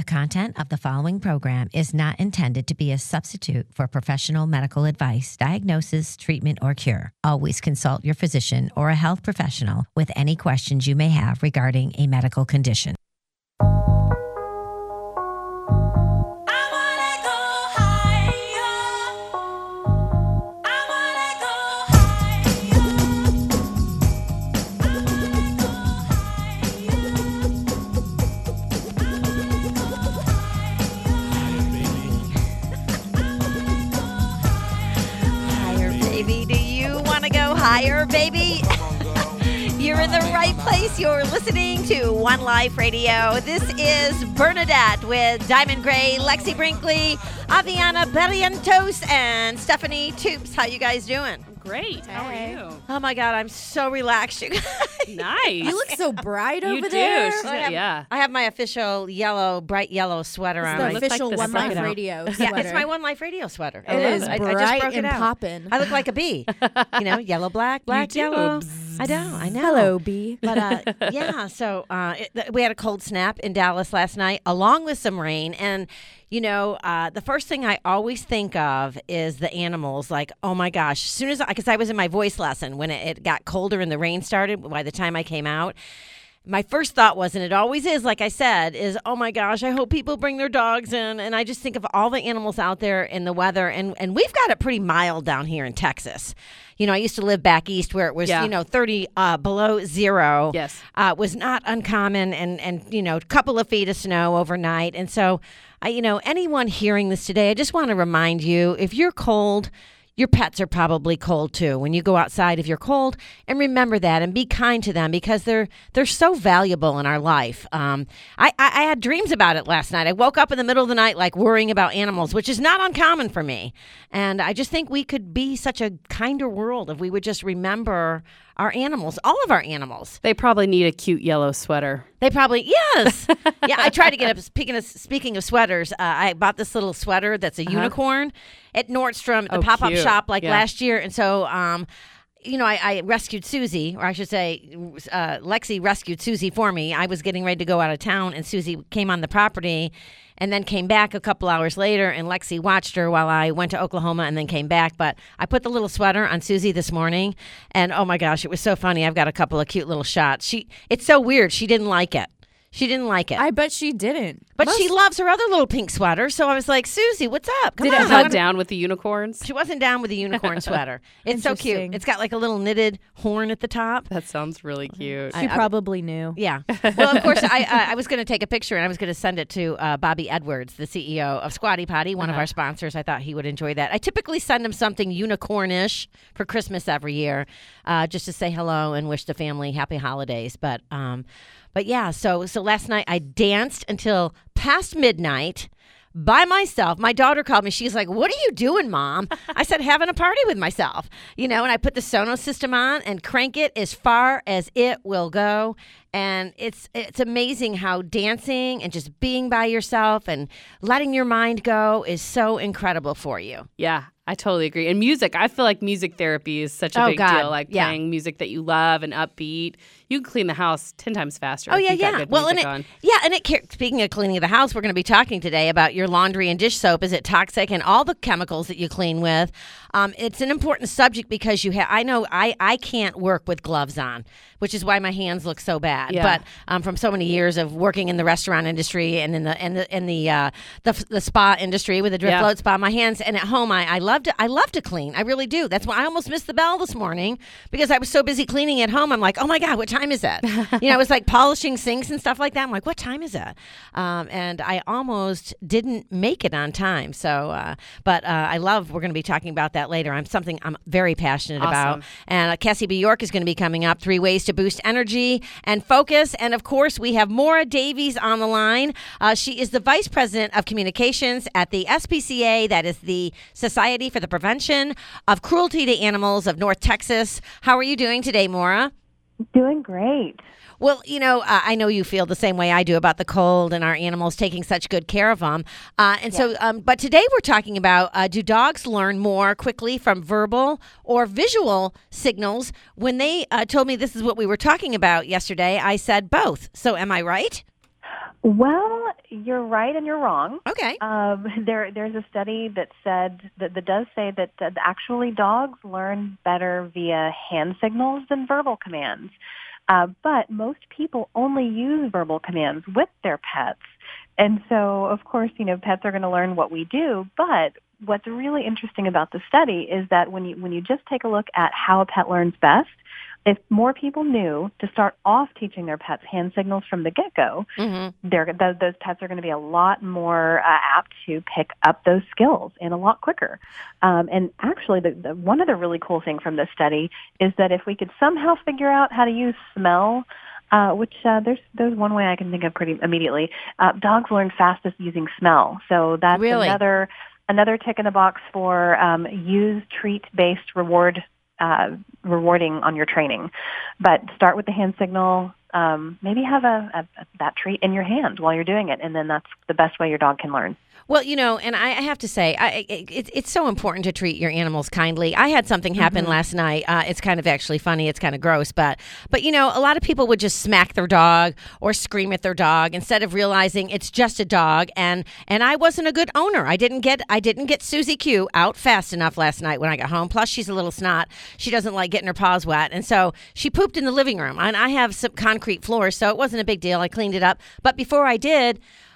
content of the following program is not intended to be a substitute for professional medical advice, diagnosis, treatment, or cure. Always consult your physician or a health professional with any questions you may have regarding a medical condition. Higher, baby. You're in the right place. You're listening to One Life Radio. This is Bernadette with Diamond Gray, Lexi Brinkley, Aviana Barrientos, and Stephanie Toops. How you guys doing? Great. How are you? Oh, my God. I'm so relaxed, you guys. Nice. You look so bright over You there. do. Yeah. I have my official bright yellow sweater on. The look like official the One Life suck it out. Radio Yeah, sweater. it's my One Life Radio sweater. It is I bright just broke it and out. poppin'. I look like a bee. Yellow, black, black, You do. yellow. I know. Hello, B. But yeah, so we had a cold snap in Dallas last night, along with some rain. And, the first thing I always think of is the animals. Like, oh my gosh, as soon as because I was in my voice lesson when it got colder and the rain started, by the time I came out, my first thought was, and it always is, like I said, is, oh my gosh, I hope people bring their dogs in. And I just think of all the animals out there in the weather. And we've got it pretty mild down here in Texas. I used to live back east where it was, 30 below zero. Yes. Was not uncommon and a couple of feet of snow overnight. And so, anyone hearing this today, I just want to remind you, if you're cold, your pets are probably cold too. When you go outside, if you're cold, and remember that and be kind to them because they're so valuable in our life. I had dreams about it last night. I woke up in the middle of the night like worrying about animals, which is not uncommon for me. And I just think we could be such a kinder world if we would just remember our animals, all of our animals. They probably need a cute yellow sweater. They probably, yes. Yeah, I tried to get up. Speaking of sweaters, I bought this little sweater that's a unicorn at Nordstrom at the pop-up cute. shop last year. And so, I rescued Susie, or I should say Lexi rescued Susie for me. I was getting ready to go out of town, and Susie came on the property and then came back a couple hours later, and Lexi watched her while I went to Oklahoma and then came back. But I put the little sweater on Susie this morning, and oh my gosh, it was so funny. I've got a couple of cute little shots. It's so weird. She didn't like it. She didn't like it. I bet she didn't. But she loves her other little pink sweater, so I was like, Susie, what's up? Come Did on. it hunt down with the unicorns? She wasn't down with the unicorn sweater. It's so cute. Interesting. It's got like a little knitted horn at the top. That sounds really cute. She probably knew. Yeah. Well, of course, I was going to take a picture and I was going to send it to Bobby Edwards, the CEO of Squatty Potty, one of our sponsors. I thought he would enjoy that. I typically send him something unicornish for Christmas every year, just to say hello and wish the family happy holidays. But yeah, so last night I danced until past midnight by myself. My daughter called me. She's like, "What are you doing, Mom?" I said, "Having a party with myself." And I put the Sonos system on and crank it as far as it will go. And it's amazing how dancing and just being by yourself and letting your mind go is so incredible for you. Yeah, I totally agree. And music, I feel like music therapy is such a big deal. Like playing music that you love and upbeat. You can clean the house 10 times faster. Oh, if yeah, you've got yeah. good Well, music on. Speaking of cleaning the house, we're going to be talking today about your laundry and dish soap. Is it toxic and all the chemicals that you clean with? It's an important subject because I know I can't work with gloves on, which is why my hands look so bad. Yeah. But from so many years of working in the restaurant industry and in the spa industry with the Drift Float Spa, my hands and at home I love to clean. I really do. That's why I almost missed the bell this morning because I was so busy cleaning at home. I'm like, oh my God, what time is it? I was like polishing sinks and stuff like that. I'm like, what time is it? And I almost didn't make it on time. So, but we're going to be talking about that later. Something I'm very passionate about. And Cassie B. York is going to be coming up. 3 ways to boost energy and focus. And of course, we have Maura Davies on the line. She is the Vice President of Communications at the SPCA, that is the Society for the Prevention of Cruelty to Animals of North Texas. How are you doing today, Maura? Doing great. Well, I know you feel the same way I do about the cold and our animals taking such good care of them. But today we're talking about, do dogs learn more quickly from verbal or visual signals? When they told me this is what we were talking about yesterday, I said both. So am I right? Well, you're right and you're wrong. Okay. There's a study that said that does say that actually dogs learn better via hand signals than verbal commands. But most people only use verbal commands with their pets. And so, of course, pets are going to learn what we do. But what's really interesting about the study is that when you just take a look at how a pet learns best, if more people knew to start off teaching their pets hand signals from the get-go, those pets are going to be a lot more apt to pick up those skills and a lot quicker. And actually, one of the really cool things from this study is that if we could somehow figure out how to use smell, which there's one way I can think of pretty immediately, dogs learn fastest using smell. So that's really? another tick in the box for use treat-based rewarding on your training. But start with the hand signal. Maybe have that treat in your hand while you're doing it, and then that's the best way your dog can learn. Well, and I have to say, it's so important to treat your animals kindly. I had something happen last night. It's kind of actually funny. It's kind of gross, but a lot of people would just smack their dog or scream at their dog instead of realizing it's just a dog. And I wasn't a good owner. I didn't get Susie Q out fast enough last night when I got home. Plus, she's a little snot. She doesn't like getting her paws wet, and so she pooped in the living room. And I have some concrete floors, so it wasn't a big deal. I cleaned it up, but before I did,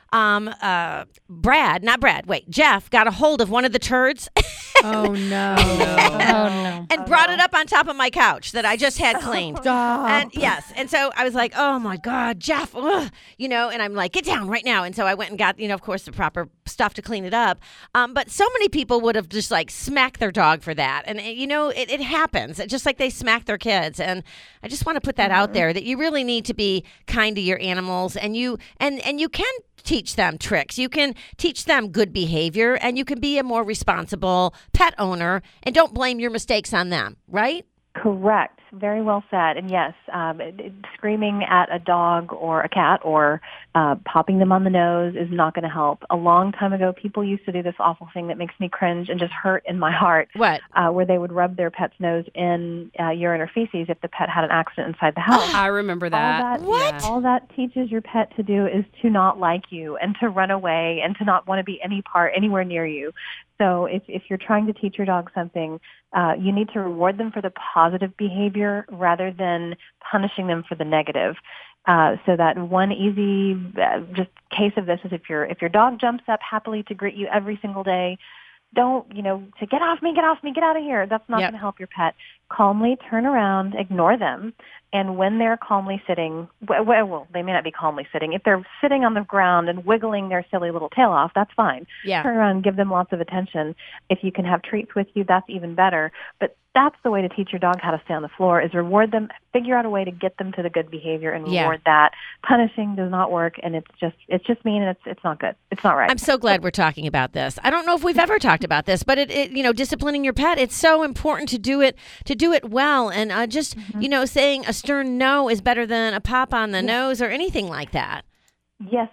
Jeff got a hold of one of the turds. Oh, no. Oh, no. And brought it up on top of my couch that I just had cleaned. Stop. And yes. And so I was like, oh my God, Jeff, and I'm like, get down right now. And so I went and got, of course, the proper stuff to clean it up. But so many people would have just like smacked their dog for that. And, it happens. It's just like they smack their kids. And I just want to put that out there that you really need to be kind to your animals, and you can teach them tricks. You can teach them good behavior, and you can be a more responsible pet owner, and don't blame your mistakes on them, right? Correct. Very well said. And yes, screaming at a dog or a cat or popping them on the nose is not going to help. A long time ago, people used to do this awful thing that makes me cringe and just hurt in my heart. What? Where they would rub their pet's nose in urine or feces if the pet had an accident inside the house. I remember that. All that teaches your pet to do is to not like you and to run away and to not want to be anywhere near you. So if you're trying to teach your dog something, you need to reward them for the positive behavior rather than punishing them for the negative. So that one easy just case of this is if your dog jumps up happily to greet you every single day, don't, say, get off me, get out of here. That's not going to help your pet. Calmly turn around, ignore them. And when they're calmly sitting, well, they may not be calmly sitting. If they're sitting on the ground and wiggling their silly little tail off, that's fine. Yeah. Turn around and give them lots of attention. If you can have treats with you, that's even better. But that's the way to teach your dog how to stay on the floor, is reward them, figure out a way to get them to the good behavior and reward that. Punishing does not work, and it's just mean, and it's not good. It's not right. I'm so glad we're talking about this. I don't know if we've ever talked about this, but it disciplining your pet, it's so important to do it well, and saying a stern no is better than a pop on the nose or anything like that. Yes,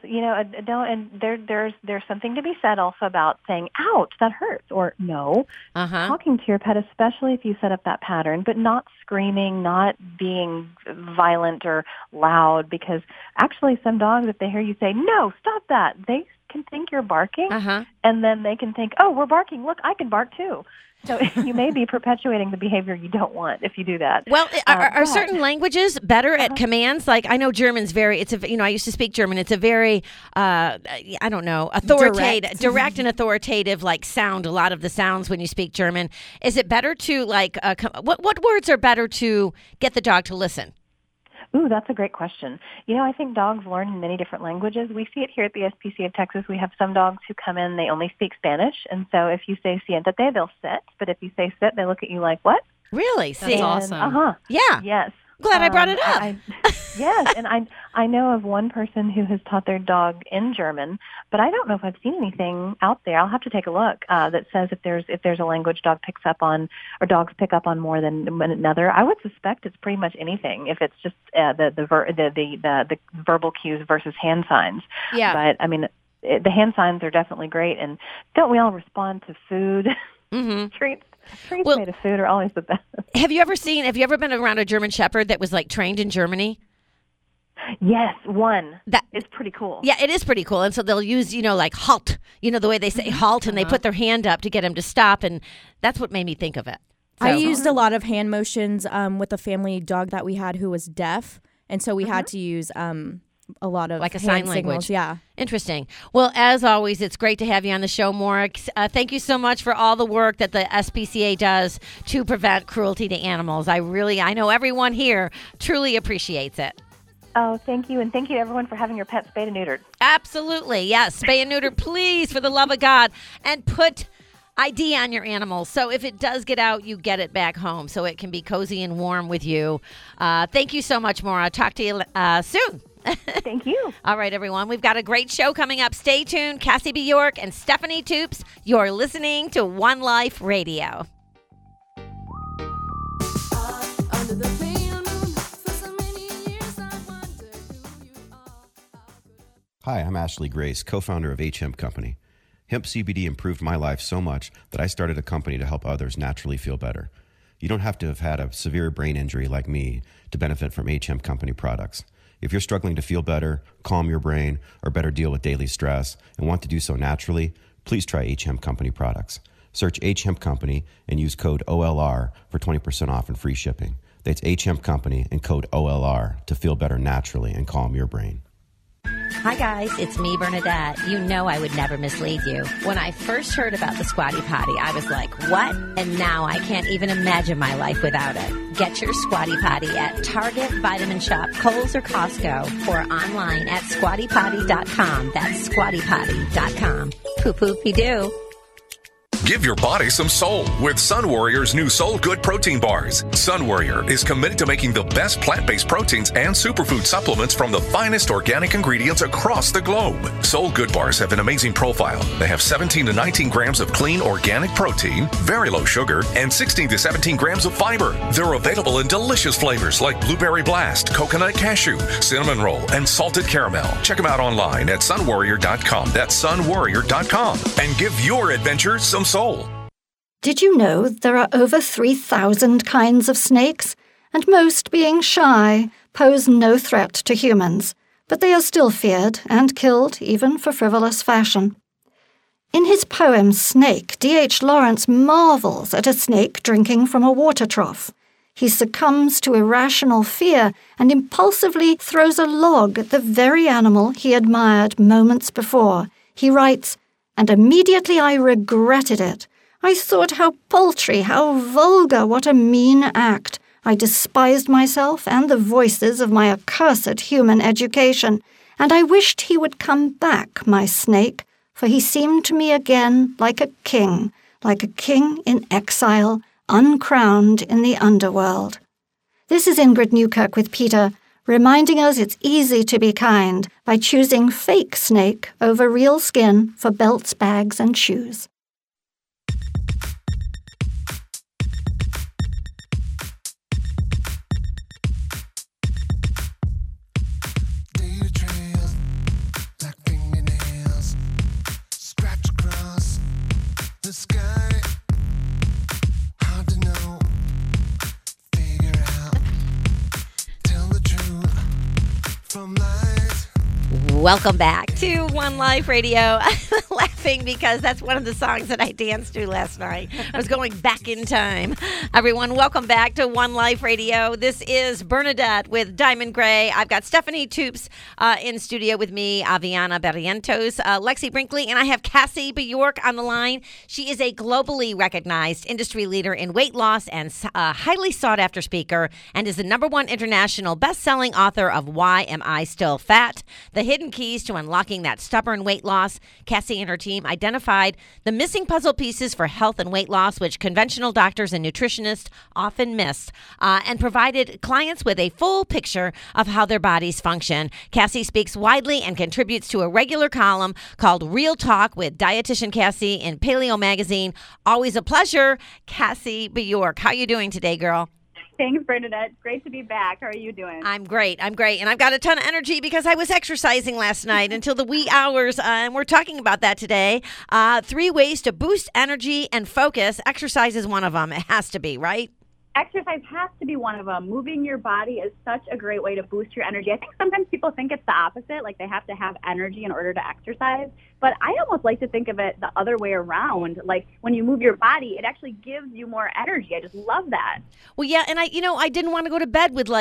there's something to be said also about saying, ouch, that hurts, or no. Talking to your pet, especially if you set up that pattern, but not screaming, not being violent or loud, because actually some dogs, if they hear you say, no, stop that, they can think you're barking, and then they can think, oh, we're barking, look, I can bark too. So you may be perpetuating the behavior you don't want if you do that. Well, are certain languages better at commands? Like, I know German's I used to speak German. It's a very, authoritative, direct and authoritative, like sound, a lot of the sounds when you speak German. Is it better to, what words are better to get the dog to listen? Ooh, that's a great question. I think dogs learn in many different languages. We see it here at the SPCA of Texas. We have some dogs who come in, they only speak Spanish. And so if you say siéntate, they'll sit. But if you say sit, they look at you like, what? Really? That's awesome. Yeah. Yes. Glad I brought it up. Yes, and I know of one person who has taught their dog in German, but I don't know if I've seen anything out there. I'll have to take a look that says if there's a language dog picks up on, or dogs pick up on more than another. I would suspect it's pretty much anything if it's just the verbal cues versus hand signs. Yeah. But I mean, the hand signs are definitely great, and don't we all respond to food? Treats made of food are always the best. Have you ever been around a German Shepherd that was like trained in Germany? Yes, one. That is pretty cool. Yeah, it is pretty cool. And so they'll use, like halt, the way they say halt, and they put their hand up to get him to stop. And that's what made me think of it. So. I used a lot of hand motions with a family dog that we had who was deaf. And so we had to use a lot of like a hand sign signals. language. Yeah. Interesting. Well, as always, it's great to have you on the show, Maura. Thank you so much for all the work that the SPCA does to prevent cruelty to animals. I know everyone here truly appreciates it. Oh, thank you. And thank you to everyone for having your pets spayed and neutered. Absolutely. Yes. Spay and neuter, please, for the love of God. And put ID on your animals. So if it does get out, you get it back home so it can be cozy and warm with you. Thank you so much, Maura. Talk to you soon. Thank you. All right, everyone. We've got a great show coming up. Stay tuned. Cassie Bjork and Stephanie Toops. You're listening to One Life Radio. Hi, I'm Ashley Grace, co-founder of H Hemp Company. Hemp CBD improved my life so much that I started a company to help others naturally feel better. You don't have to have had a severe brain injury like me to benefit from H Hemp Company products. If you're struggling to feel better, calm your brain, or better deal with daily stress and want to do so naturally, please try H Hemp Company products. Search H Hemp Company and use code OLR for 20% off and free shipping. That's H Hemp Company and code OLR to feel better naturally and calm your brain. Hi guys, it's me, Bernadette. You know I would never mislead you. When I first heard about the Squatty Potty, I was like, what? And now I can't even imagine my life without it. Get your Squatty Potty at Target, Vitamin Shop, Kohl's, or Costco, or online at squattypotty.com. That's squattypotty.com. Poo-poo-pee-doo. Give your body some soul with Sun Warrior's new Soul Good protein bars. Sun Warrior is committed to making the best plant-based proteins and superfood supplements from the finest organic ingredients across the globe. Soul Good bars have an amazing profile. They have 17 to 19 grams of clean organic protein, very low sugar, and 16 to 17 grams of fiber. They're available in delicious flavors like blueberry blast, coconut cashew, cinnamon roll, and salted caramel. Check them out online at sunwarrior.com. That's sunwarrior.com. And give your adventure some soul. Did you know there are over 3,000 kinds of snakes? And most, being shy, pose no threat to humans, but they are still feared and killed even for frivolous fashion. In his poem Snake, D.H. Lawrence marvels at a snake drinking from a water trough. He succumbs to irrational fear and impulsively throws a log at the very animal he admired moments before. He writes, "And immediately I regretted it. I thought how paltry, how vulgar, what a mean act. I despised myself and the voices of my accursed human education, and I wished he would come back, my snake, for he seemed to me again like a king in exile, uncrowned in the underworld." This is Ingrid Newkirk with Peter, reminding us it's easy to be kind by choosing fake snake over real skin for belts, bags, and shoes. Welcome back to One Life Radio. I'm laughing because that's one of the songs that I danced to last night. I was going back in time. Everyone, welcome back to One Life Radio. This is Bernadette with Diamond Gray. I've got Stephanie Toops in studio with me, Aviana Barrientos, Lexi Brinkley, and I have Cassie Bjork on the line. She is a globally recognized industry leader in weight loss and a highly sought-after speaker, and is the #1 international best-selling author of Why Am I Still Fat? The Hidden Keys to Unlocking That Stubborn Weight Loss. Cassie and her team identified the missing puzzle pieces for health and weight loss, which conventional doctors and nutritionists often miss, and provided clients with a full picture of how their bodies function. Cassie speaks widely and contributes to a regular column called Real Talk with Dietitian Cassie in Paleo Magazine. Always a pleasure, Cassie Bjork. How you doing today, girl? Thanks, Bernadette. Great to be back. How are you doing? I'm great. And I've got a ton of energy because I was exercising last night until the wee hours, and we're talking about that today. 3 ways to boost energy and focus. Exercise is one of them. It has to be, right? Exercise has to be one of them. Moving your body is such a great way to boost your energy. I think sometimes people think it's the opposite, like they have to have energy in order to exercise. But I almost like to think of it the other way around. Like when you move your body, it actually gives you more energy. I just love that. Well, yeah, and I didn't want to go to bed with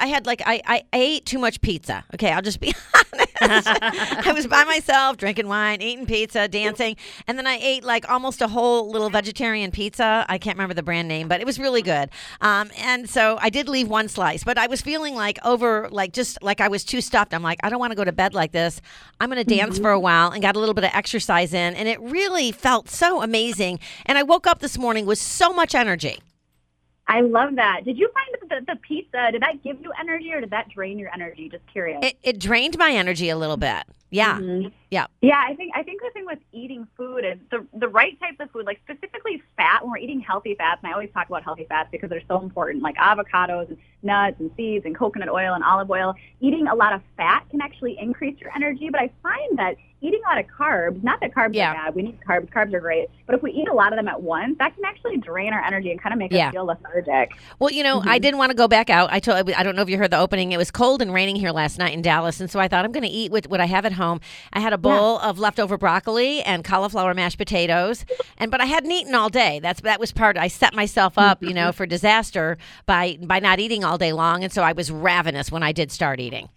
I ate too much pizza. Okay, I'll just be honest. I was by myself, drinking wine, eating pizza, dancing, and then I ate like almost a whole little vegetarian pizza. I can't remember the brand name, but it was really good. And so I did leave one slice, but I was feeling like I was too stuffed. I'm like, I don't want to go to bed like this. I'm going to dance for a while, and got a little bit of exercise in, and it really felt so amazing. And I woke up this morning with so much energy. I love that. Did you find that the pizza, did that give you energy or did that drain your energy? Just curious. It drained my energy a little bit. Yeah. Mm-hmm. Yeah. Yeah, I think the thing with eating food is the right types of food, like specifically fat, when we're eating healthy fats, and I always talk about healthy fats because they're so important, like avocados and nuts and seeds and coconut oil and olive oil. Eating a lot of fat can actually increase your energy, but I find that eating a lot of carbs, not that carbs are bad, we need carbs, carbs are great, but if we eat a lot of them at once, that can actually drain our energy and kind of make us feel lethargic. Well, I didn't want to go back out. I don't know if you heard the opening. It was cold and raining here last night in Dallas, and so I thought I'm going to eat with what I have at home. I had a bowl of leftover broccoli and cauliflower mashed potatoes, but I hadn't eaten all day. That was part. I set myself up, for disaster by not eating all day long, and so I was ravenous when I did start eating.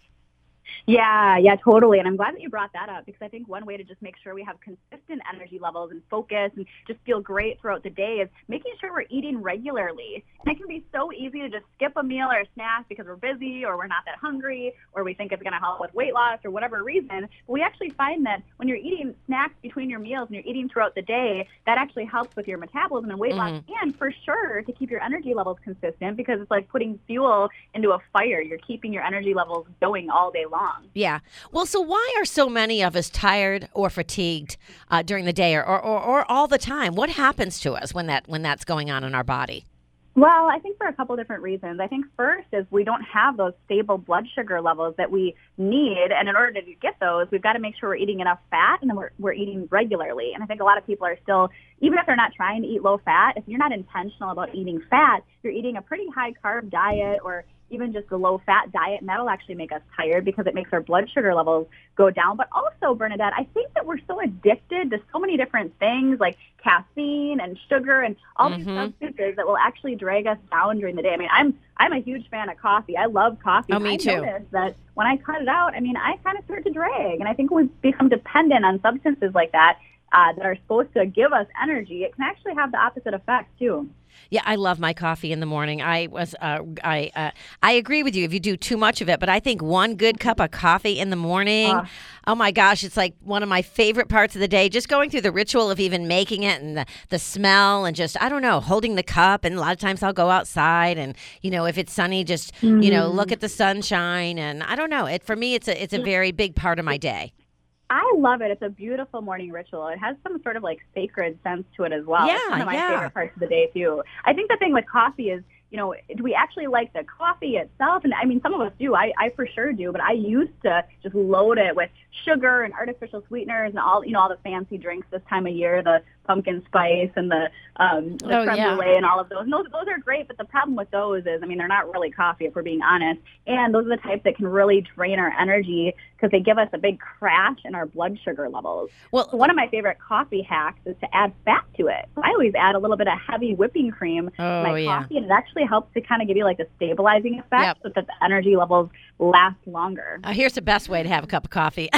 Yeah, totally. And I'm glad that you brought that up because I think one way to just make sure we have consistent energy levels and focus and just feel great throughout the day is making sure we're eating regularly. And it can be so easy to just skip a meal or a snack because we're busy or we're not that hungry or we think it's going to help with weight loss or whatever reason. But we actually find that when you're eating snacks between your meals and you're eating throughout the day, that actually helps with your metabolism and weight loss and for sure to keep your energy levels consistent because it's like putting fuel into a fire. You're keeping your energy levels going all day long. Yeah. Well, so why are so many of us tired or fatigued during the day or all the time? What happens to us when that's going on in our body? Well, I think for a couple different reasons. I think first is we don't have those stable blood sugar levels that we need. And in order to get those, we've got to make sure we're eating enough fat and then we're eating regularly. And I think a lot of people are still, even if they're not trying to eat low fat, if you're not intentional about eating fat, you're eating a pretty high carb diet or even just a low-fat diet, and that'll actually make us tired because it makes our blood sugar levels go down. But also, Bernadette, I think that we're so addicted to so many different things like caffeine and sugar and all these substances that will actually drag us down during the day. I mean, I'm a huge fan of coffee. I love coffee. Oh, me too. I noticed that when I cut it out, I kind of start to drag. And I think when we become dependent on substances like that that are supposed to give us energy, it can actually have the opposite effect, too. Yeah, I love my coffee in the morning. I agree with you if you do too much of it, but I think one good cup of coffee in the morning, oh my gosh, it's like one of my favorite parts of the day. Just going through the ritual of even making it and the smell and just, I don't know, holding the cup. And a lot of times I'll go outside and, if it's sunny, just, look at the sunshine. And I don't know, for me, it's a very big part of my day. I love it. It's a beautiful morning ritual. It has some sort of like sacred sense to it as well. Yeah, it's one of my favorite parts of the day too. I think the thing with coffee is, do we actually like the coffee itself? And I mean, some of us do. I for sure do. But I used to just load it with sugar and artificial sweeteners and all the fancy drinks this time of year, the pumpkin spice and the creme brulee and all of those. And those are great. But the problem with those is, they're not really coffee if we're being honest. And those are the types that can really drain our energy because they give us a big crash in our blood sugar levels. Well, so one of my favorite coffee hacks is to add fat to it. So I always add a little bit of heavy whipping cream to my coffee, and it actually helps to kind of give you like a stabilizing effect so that the energy levels last longer. Here's the best way to have a cup of coffee.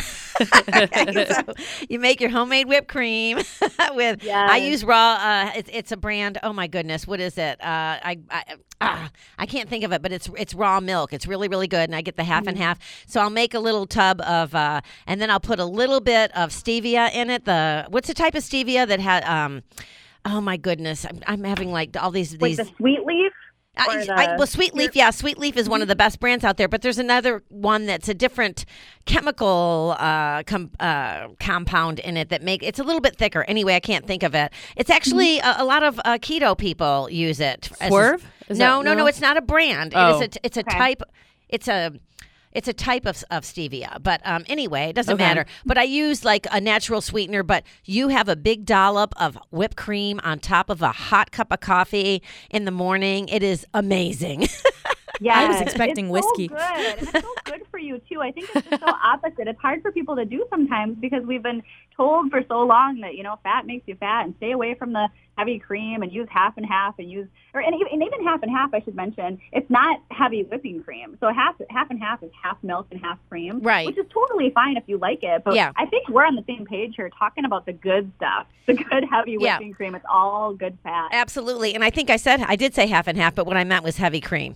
So you make your homemade whipped cream with, I use raw, it's a brand, oh my goodness, what is it? I can't think of it, but it's raw milk. It's really, really good, and I get the half and half. So I'll make a little tub of, and then I'll put a little bit of stevia in it. What's the type of stevia that had, oh my goodness, I'm having like all these. Like the sweet leaf? Sweet Leaf, Sweet Leaf is one of the best brands out there, but there's another one that's a different chemical compound in it that it's a little bit thicker. Anyway, I can't think of it. It's actually a lot of keto people use it. Swerve? No, it's not a brand. Oh. It's a type. It's a It's a type of stevia. But anyway, it doesn't matter. But I use like a natural sweetener. But you have a big dollop of whipped cream on top of a hot cup of coffee in the morning. It is amazing. Yeah, I was expecting whiskey. So good. And it's so good for you, too. I think it's just so opposite. It's hard for people to do sometimes because we've been told for so long that, fat makes you fat and stay away from the heavy cream and use half and half and even half and half, I should mention, it's not heavy whipping cream. So half and half is half milk and half cream, right? Which is totally fine if you like it. But I think we're on the same page here talking about the good stuff, the good heavy whipping cream. It's all good fat. Absolutely. And I think I did say half and half, but what I meant was heavy cream.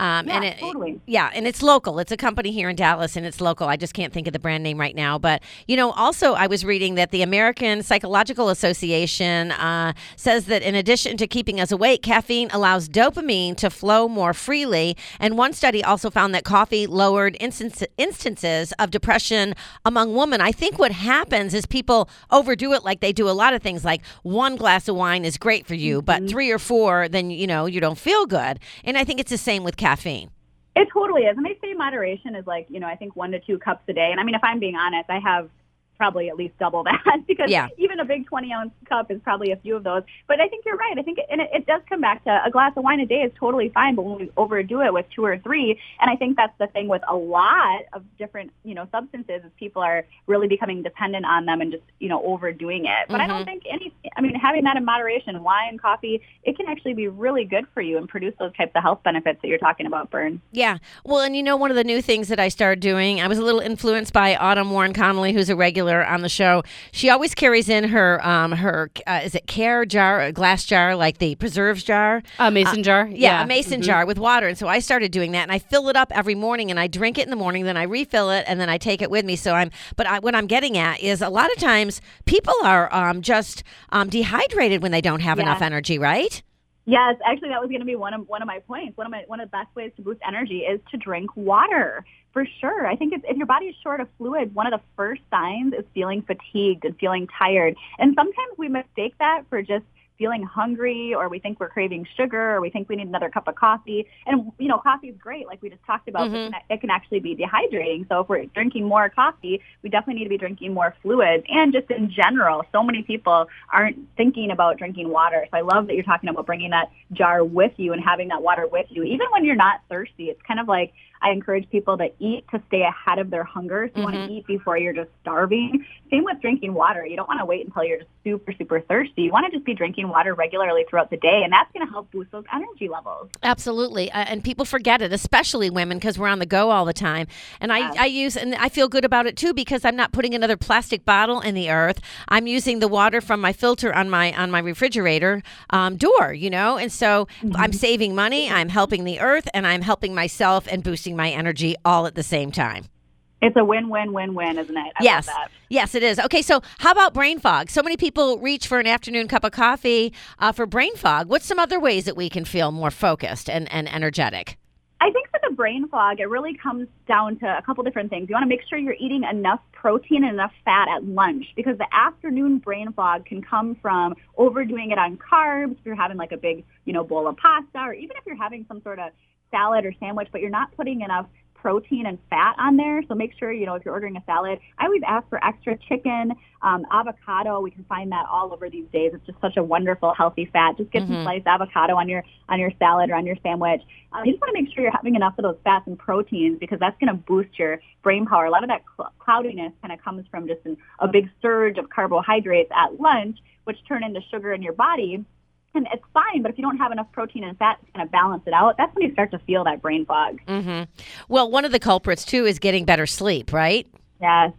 Totally. Yeah, and it's local. It's a company here in Dallas, and it's local. I just can't think of the brand name right now. But, also I was reading that the American Psychological Association says that in addition to keeping us awake, caffeine allows dopamine to flow more freely. And one study also found that coffee lowered instances of depression among women. I think what happens is people overdo it like they do a lot of things, like one glass of wine is great for you, but 3 or 4, then, you don't feel good. And I think it's the same with caffeine. It totally is. And they say moderation is like, I think 1 to 2 cups a day. And I mean, if I'm being honest, I have probably at least double that because even a big 20-ounce cup is probably a few of those. But I think you're right. I think it does come back to a glass of wine a day is totally fine, but when we overdo it with 2 or 3, and I think that's the thing with a lot of different, substances is people are really becoming dependent on them and just, overdoing it. But I don't think having that in moderation, wine, coffee, it can actually be really good for you and produce those types of health benefits that you're talking about, Bern. Yeah. Well, and one of the new things that I started doing, I was a little influenced by Autumn Warren Connolly, who's a regular on the show. She always carries in her is it Care jar, a glass jar, like the preserves jar? A mason jar? Yeah, a mason jar with water. And so I started doing that, and I fill it up every morning, and I drink it in the morning, then I refill it, and then I take it with me. So what I'm getting at is a lot of times people are just dehydrated when they don't have enough energy, right? Yes, actually, that was going to be one of my points. One of the best ways to boost energy is to drink water. For sure. I think if your body is short of fluid, one of the first signs is feeling fatigued and feeling tired. And sometimes we mistake that for just feeling hungry, or we think we're craving sugar, or we think we need another cup of coffee. And, coffee is great, like we just talked about, but it can actually be dehydrating. So if we're drinking more coffee, we definitely need to be drinking more fluids. And just in general, so many people aren't thinking about drinking water. So I love that you're talking about bringing that jar with you and having that water with you, even when you're not thirsty. It's kind of like I encourage people to eat to stay ahead of their hunger. So you want to eat before you're just starving. Same with drinking water. You don't want to wait until you're just super, super thirsty. You want to just be drinking water regularly throughout the day, and that's going to help boost those energy levels. Absolutely. And people forget it, especially women, because we're on the go all the time. And I use, and I feel good about it too, because I'm not putting another plastic bottle in the earth. I'm using the water from my filter on my refrigerator door, and so I'm saving money, I'm helping the earth, and I'm helping myself and boosting my energy all at the same time. It's a win-win-win-win, isn't it? I love that. Yes, it is. Okay, so how about brain fog? So many people reach for an afternoon cup of coffee for brain fog. What's some other ways that we can feel more focused and energetic? I think for the brain fog, it really comes down to a couple different things. You want to make sure you're eating enough protein and enough fat at lunch, because the afternoon brain fog can come from overdoing it on carbs. If you're having like a big, bowl of pasta, or even if you're having some sort of salad or sandwich, but you're not putting enough protein and fat on there. So make sure, if you're ordering a salad, I always ask for extra chicken, avocado. We can find that all over these days. It's just such a wonderful, healthy fat. Just get some sliced avocado on your salad or on your sandwich. You just want to make sure you're having enough of those fats and proteins, because that's going to boost your brain power. A lot of that cloudiness kind of comes from just a big surge of carbohydrates at lunch, which turn into sugar in your body. And it's fine, but if you don't have enough protein and fat to kind of balance it out, that's when you start to feel that brain fog. Well, one of the culprits, too, is getting better sleep, right? Yes,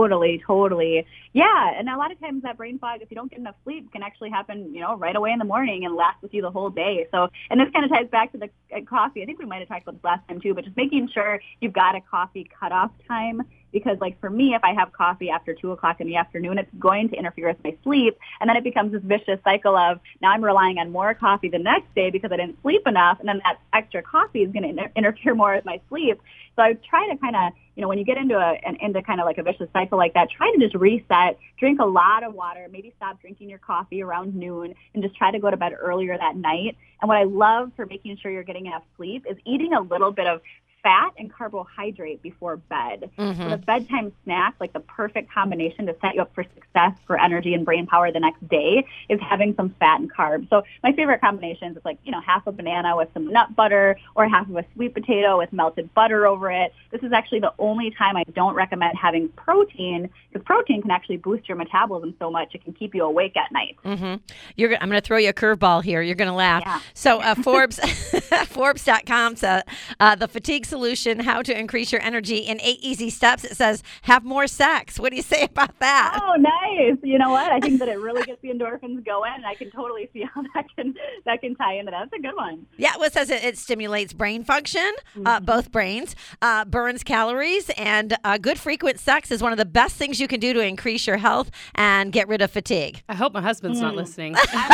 totally. Yeah, and a lot of times that brain fog, if you don't get enough sleep, can actually happen, right away in the morning and last with you the whole day. So, and this kind of ties back to the coffee. I think we might have talked about this last time, too, but just making sure you've got a coffee cutoff time. Because, like, for me, if I have coffee after 2 o'clock in the afternoon, it's going to interfere with my sleep. And then it becomes this vicious cycle of now I'm relying on more coffee the next day because I didn't sleep enough. And then that extra coffee is going to interfere more with my sleep. So I try to kind of, when you get into kind of like a vicious cycle like that, try to just reset, drink a lot of water, maybe stop drinking your coffee around noon, and just try to go to bed earlier that night. And what I love for making sure you're getting enough sleep is eating a little bit of fat and carbohydrate before bed. Mm-hmm. So the bedtime snack, like the perfect combination to set you up for success, for energy and brain power the next day, is having some fat and carbs. So my favorite combinations is half a banana with some nut butter, or half of a sweet potato with melted butter over it. This is actually the only time I don't recommend having protein, because protein can actually boost your metabolism so much it can keep you awake at night. Mm-hmm. I'm going to throw you a curveball here. You're going to laugh. Yeah. So Forbes.com says the fatigue solution, how to increase your energy in 8 easy steps. It says have more sex. What do you say about that? Oh, nice. You know what? I think that it really gets the endorphins going, and I can totally see how that can tie into that. That's a good one. Yeah, well, it says it stimulates brain function, both brains, burns calories, and good frequent sex is one of the best things you can do to increase your health and get rid of fatigue. I hope my husband's not listening.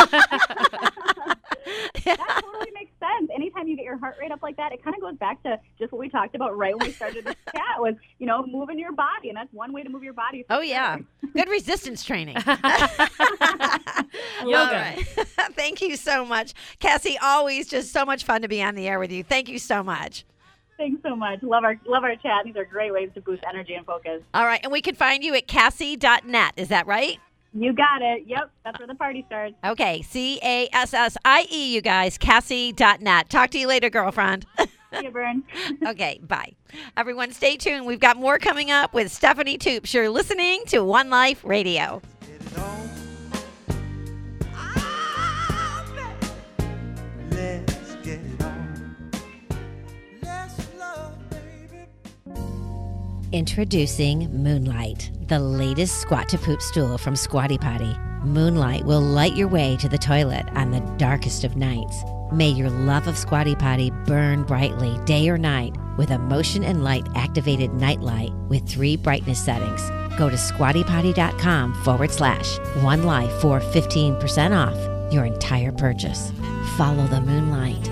That totally makes sense. Anytime you get your heart rate up like that, it kind of goes back to just what we talked about right when we started this chat was, moving your body. And that's one way to move your body. Oh, yeah. Good resistance training. Yoga. Thank you so much. Cassie, always just so much fun to be on the air with you. Thank you so much. Thanks so much. Love our chat. These are great ways to boost energy and focus. All right. And we can find you at Cassie.net. Is that right? You got it. Yep. That's where the party starts. Okay. CASSIE, you guys. Cassie.net. Talk to you later, girlfriend. See you, Bern. Okay. Bye. Everyone, stay tuned. We've got more coming up with Stephanie Toops. You're listening to One Life Radio. Introducing Moonlight, the latest squat to poop stool from Squatty Potty. Moonlight will light your way to the toilet on the darkest of nights. May your love of Squatty Potty burn brightly day or night with a motion and light activated night light with 3 brightness settings. Go to squattypotty.com/onelife for 15% off your entire purchase. Follow the moonlight.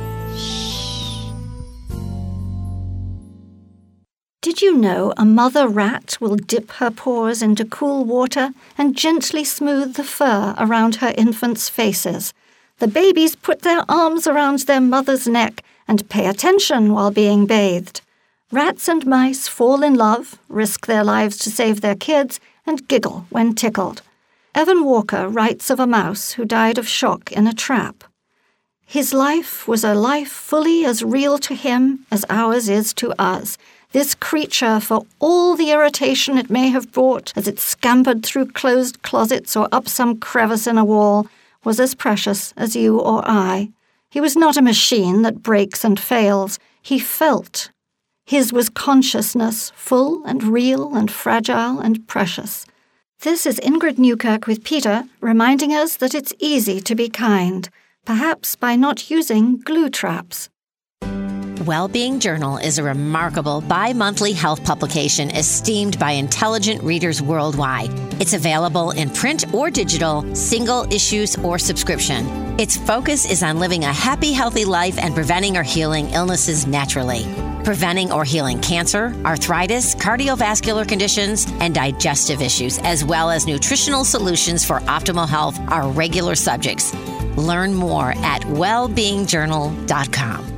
Did you know a mother rat will dip her paws into cool water and gently smooth the fur around her infants' faces? The babies put their arms around their mother's neck and pay attention while being bathed. Rats and mice fall in love, risk their lives to save their kids, and giggle when tickled. Evan Walker writes of a mouse who died of shock in a trap. His life was a life fully as real to him as ours is to us. This creature, for all the irritation it may have brought as it scampered through closed closets or up some crevice in a wall, was as precious as you or I. He was not a machine that breaks and fails. He felt. His was consciousness, full and real and fragile and precious. This is Ingrid Newkirk with Peter, reminding us that it's easy to be kind, perhaps by not using glue traps. Wellbeing Journal is a remarkable bi-monthly health publication esteemed by intelligent readers worldwide. It's available in print or digital, single issues or subscription. Its focus is on living a happy, healthy life and preventing or healing illnesses naturally. Preventing or healing cancer, arthritis, cardiovascular conditions, and digestive issues, as well as nutritional solutions for optimal health are regular subjects. Learn more at wellbeingjournal.com.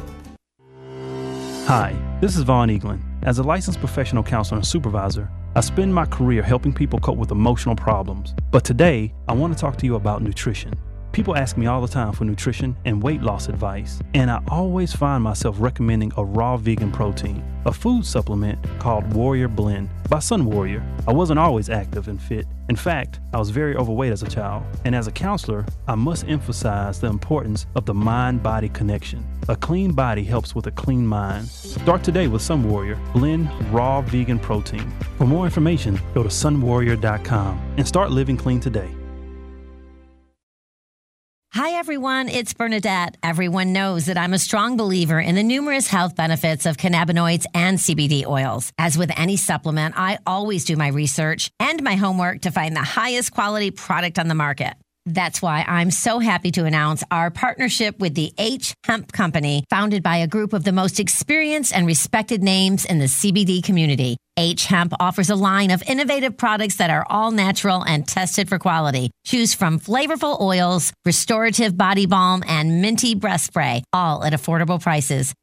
Hi, this is Vaughn Eaglin. As a licensed professional counselor and supervisor, I spend my career helping people cope with emotional problems. But today, I want to talk to you about nutrition. People ask me all the time for nutrition and weight loss advice, and I always find myself recommending a raw vegan protein, a food supplement called Warrior Blend by Sun Warrior. I wasn't always active and fit. In fact, I was very overweight as a child, and as a counselor, I must emphasize the importance of the mind-body connection. A clean body helps with a clean mind. Start today with Sun Warrior Blend Raw Vegan Protein. For more information, go to sunwarrior.com and start living clean today. Hi, everyone. It's Bernadette. Everyone knows that I'm a strong believer in the numerous health benefits of cannabinoids and CBD oils. As with any supplement, I always do my research and my homework to find the highest quality product on the market. That's why I'm so happy to announce our partnership with the H Hemp Company, founded by a group of the most experienced and respected names in the CBD community. H Hemp offers a line of innovative products that are all natural and tested for quality. Choose from flavorful oils, restorative body balm, and minty breath spray, all at affordable prices.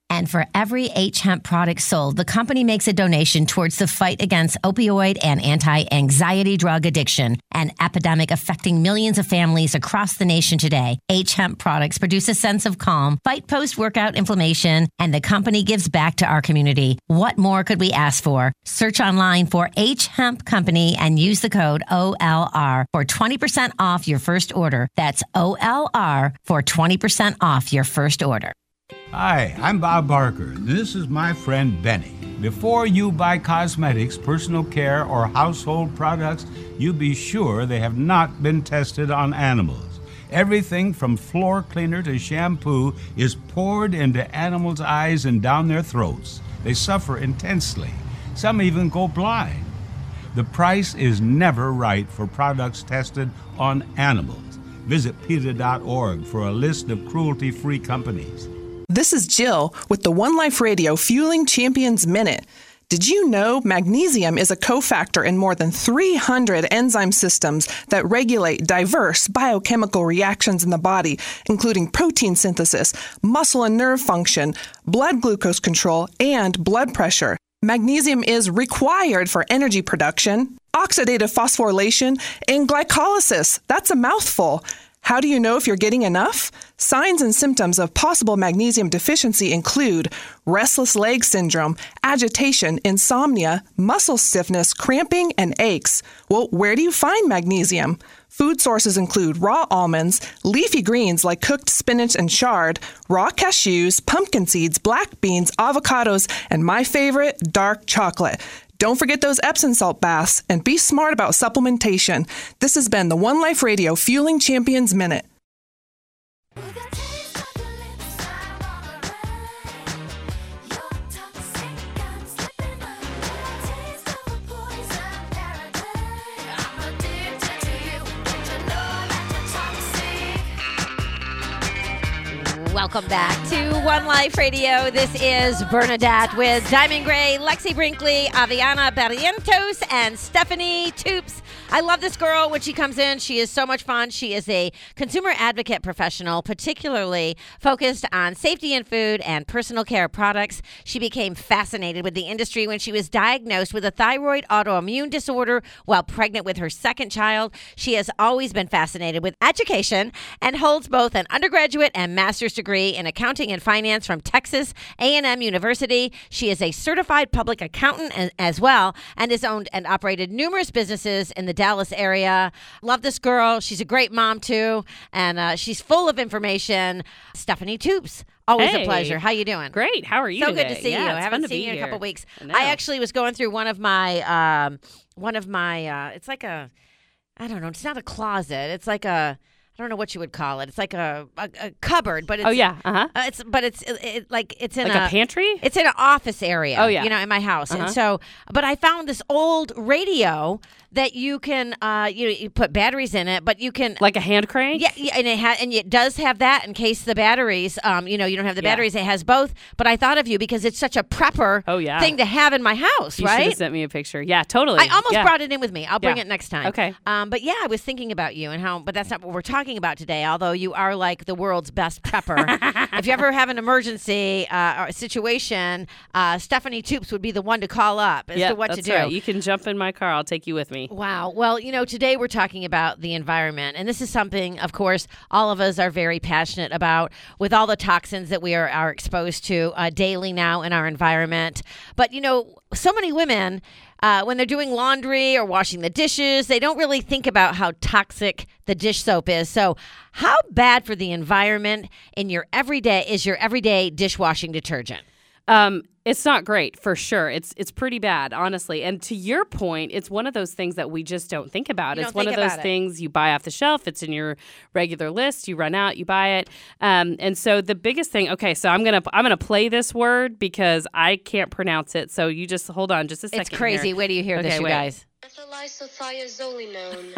And for every H-Hemp product sold, the company makes a donation towards the fight against opioid and anti-anxiety drug addiction, an epidemic affecting millions of families across the nation today. H-Hemp products produce a sense of calm, fight post-workout inflammation, and the company gives back to our community. What more could we ask for? Search online for H-Hemp Company and use the code OLR for 20% off your first order. That's OLR for 20% off your first order. Hi, I'm Bob Barker. This is my friend Benny. Before you buy cosmetics, personal care, or household products, you be sure they have not been tested on animals. Everything from floor cleaner to shampoo is poured into animals' eyes and down their throats. They suffer intensely. Some even go blind. The price is never right for products tested on animals. Visit PETA.org for a list of cruelty-free companies. This is Jill with the One Life Radio Fueling Champions Minute. Did you know magnesium is a cofactor in more than 300 enzyme systems that regulate diverse biochemical reactions in the body, including protein synthesis, muscle and nerve function, blood glucose control, and blood pressure? Magnesium is required for energy production, oxidative phosphorylation, and glycolysis. That's a mouthful. How do you know if you're getting enough? Signs and symptoms of possible magnesium deficiency include restless leg syndrome, agitation, insomnia, muscle stiffness, cramping, and aches. Well, where do you find magnesium? Food sources include raw almonds, leafy greens like cooked spinach and chard, raw cashews, pumpkin seeds, black beans, avocados, and my favorite, dark chocolate. Don't forget those Epsom salt baths, and be smart about supplementation. This has been the One Life Radio Fueling Champions Minute. Welcome back to One Life Radio. This is Bernadette with Diamond Gray, Lexi Brinkley, Aviana Barrientos, and Stephanie Toops. I love this girl when she comes in. She is so much fun. She is a consumer advocate professional, particularly focused on safety in food and personal care products. She became fascinated with the industry when she was diagnosed with a thyroid autoimmune disorder while pregnant with her second child. She has always been fascinated with education and holds both an undergraduate and master's degree in accounting and finance from Texas A&M University. She is a certified public accountant as well and has owned and operated numerous businesses in the Dallas area. Love this girl. She's a great mom too, and she's full of information. Stephanie Toops. Always a pleasure. How you doing? Great. How are you so today? Good to see you. I haven't seen you in a couple weeks. I actually was going through one of my it's like a, I don't know, it's not a closet. It's like a, I don't know what you would call it. It's like a cupboard, but it's it's in a pantry. It's in an office area. Oh yeah, in my house. And so, but I found this old radio that you can you put batteries in it, but you can like a hand crank. Yeah, and it does have that in case the batteries you don't have the batteries. It has both. But I thought of you because it's such a prepper thing to have in my house. You right? should have sent me a picture. Yeah, totally. I almost brought it in with me. I'll bring it next time. Okay. But yeah, I was thinking about you and how, but that's not what we're talking about today, although you are like the world's best prepper. If you ever have an emergency or situation, Stephanie Toops would be the one to call up as to what to do. Right. You can jump in my car. I'll take you with me. Wow. Well, today we're talking about the environment, and this is something, of course, all of us are very passionate about with all the toxins that we are exposed to daily now in our environment. But, so many women, when they're doing laundry or washing the dishes, they don't really think about how toxic the dish soap is. So how bad for the environment is your everyday dishwashing detergent? It's not great, for sure. It's pretty bad, honestly. And to your point, it's one of those things that we just don't think about. It's one of those things you buy off the shelf. It's in your regular list. You run out, you buy it. And so the biggest thing, okay, so I'm gonna play this word because I can't pronounce it. So you just hold on just a second. It's crazy. Wait till you hear this, you guys. Methylisothiazolinone.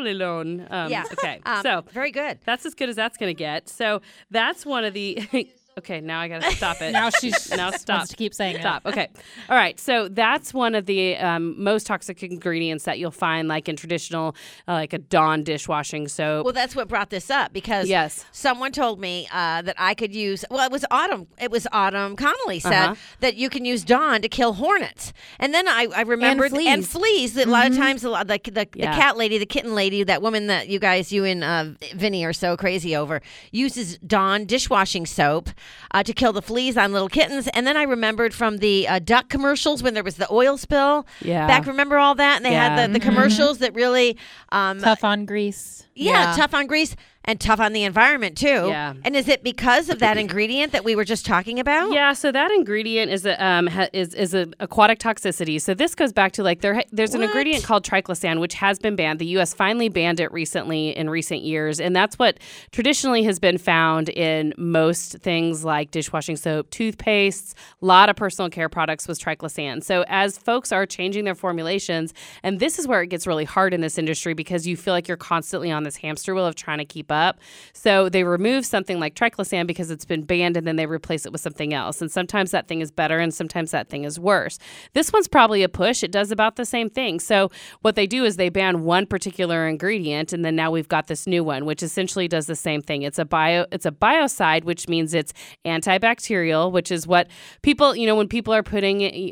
Methylisothiazolinone. Yeah. Okay. So very good. That's as good as that's going to get. So that's one of the. Okay, now I got to stop it. Now she now stop. wants to keep saying stop. Okay. All right. So that's one of the most toxic ingredients that you'll find like in traditional, like a Dawn dishwashing soap. Well, that's what brought this up because someone told me that I could use, well, it was Autumn Connolly said that you can use Dawn to kill hornets. And then I remembered, and fleas that a lot of times, the cat lady, the kitten lady, that woman that you and Vinny are so crazy over, uses Dawn dishwashing soap to kill the fleas on little kittens. And then I remembered from the duck commercials when there was the oil spill. Yeah. Remember all that? And they had the commercials that really... tough on grease. Yeah, tough on grease. And tough on the environment, too. Yeah. And is it because of that ingredient that we were just talking about? Yeah, so that ingredient is a aquatic toxicity. So this goes back to, like, there's an ingredient called triclosan, which has been banned. The U.S. finally banned it recently in recent years. And that's what traditionally has been found in most things like dishwashing soap, toothpastes, a lot of personal care products was triclosan. So as folks are changing their formulations, and this is where it gets really hard in this industry because you feel like you're constantly on this hamster wheel of trying to keep up. So they remove something like triclosan because it's been banned, and then they replace it with something else. And sometimes that thing is better, and sometimes that thing is worse. This one's probably a push. It does about the same thing. So what they do is they ban one particular ingredient, and then now we've got this new one, which essentially does the same thing. It's a biocide, which means it's antibacterial, which is what people, when people are putting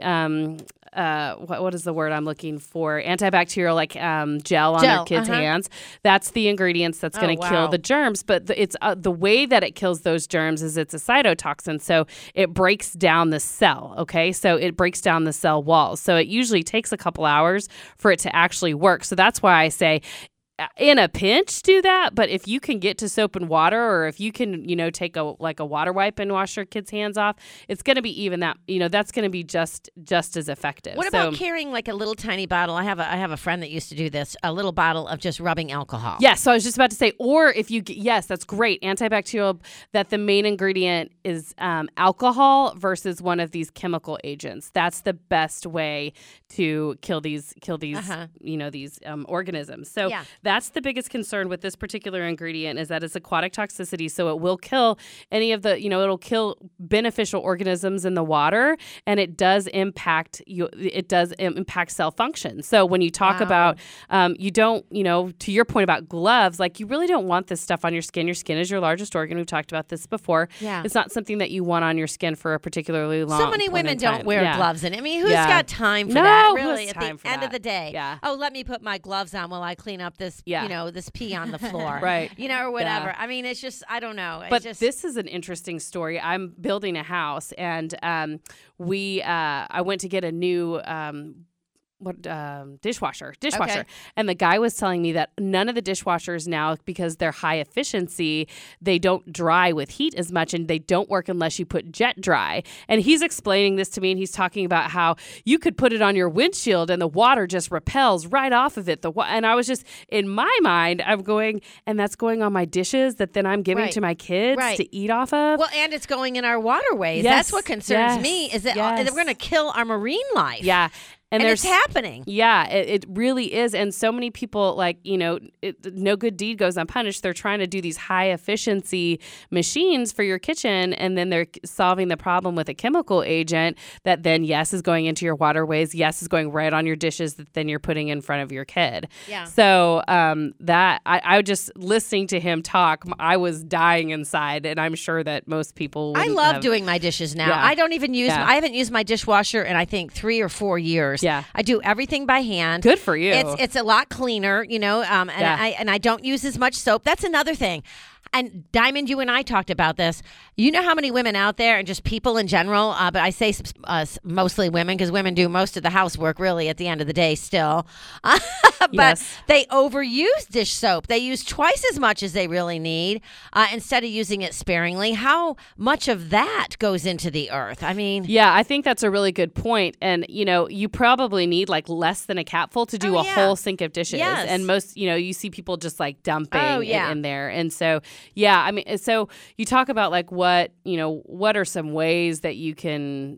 what is the word I'm looking for? Antibacterial, like gel on their kids' hands. That's the ingredients that's going to kill the germs. But it's the way that it kills those germs is it's a cytotoxin. So it breaks down the cell. Okay, so it breaks down the cell walls. So it usually takes a couple hours for it to actually work. So that's why I say, in a pinch, do that. But if you can get to soap and water, or if you can, take a water wipe and wash your kids' hands off, it's going to be even that, that's going to be just as effective. What about carrying like a little tiny bottle? I have a friend that used to do this, a little bottle of just rubbing alcohol. Yes. So I was just about to say, or if you, yes, that's great. Antibacterial, that the main ingredient is alcohol versus one of these chemical agents. That's the best way to kill these, these organisms. So that's the biggest concern with this particular ingredient is that it's aquatic toxicity. So it will kill any of the, it'll kill beneficial organisms in the water, and it does impact impact cell function. So when you talk about, you don't, to your point about gloves, like you really don't want this stuff on your skin. Your skin is your largest organ. We've talked about this before. Yeah. It's not something that you want on your skin for a particularly long time. So many women don't wear gloves in it. I mean, who's got time for that, really, at the end of the day? Yeah. Oh, let me put my gloves on while I clean up this, this pee on the floor. Right. Or whatever. Yeah. I mean, it's just, I don't know. But this is an interesting story. I'm building a house, and I went to get a new dishwasher. Okay. And the guy was telling me that none of the dishwashers now, because they're high efficiency, they don't dry with heat as much, and they don't work unless you put jet dry. And he's explaining this to me, and he's talking about how you could put it on your windshield and the water just repels right off of it. And I was just, in my mind, I'm going, and that's going on my dishes that then I'm giving to my kids to eat off of. Well, and it's going in our waterways. Yes. That's what concerns me, is that we're going to kill our marine life. Yeah. And it's happening. Yeah, it really is. And so many people, no good deed goes unpunished. They're trying to do these high efficiency machines for your kitchen, and then they're solving the problem with a chemical agent that then, yes, is going into your waterways, yes, is going right on your dishes that then you're putting in front of your kid. Yeah. So that, I just, listening to him talk, I was dying inside, and I'm sure that most people I love doing my dishes now. Yeah. I don't even use, I haven't used my dishwasher in, I think, 3 or 4 years. Yeah, I do everything by hand. Good for you. It's a lot cleaner, and I don't use as much soap. That's another thing. And Diamond, you and I talked about this. You know how many women out there, and just people in general, but I say mostly women, because women do most of the housework really at the end of the day still. But they overuse dish soap. They use twice as much as they really need instead of using it sparingly. How much of that goes into the earth? I mean. Yeah, I think that's a really good point. And, you probably need like less than a capful to do a whole sink of dishes. Yes. And most, you see people just like dumping it in there. And so, yeah, I mean, so you talk about like what what are some ways that you can,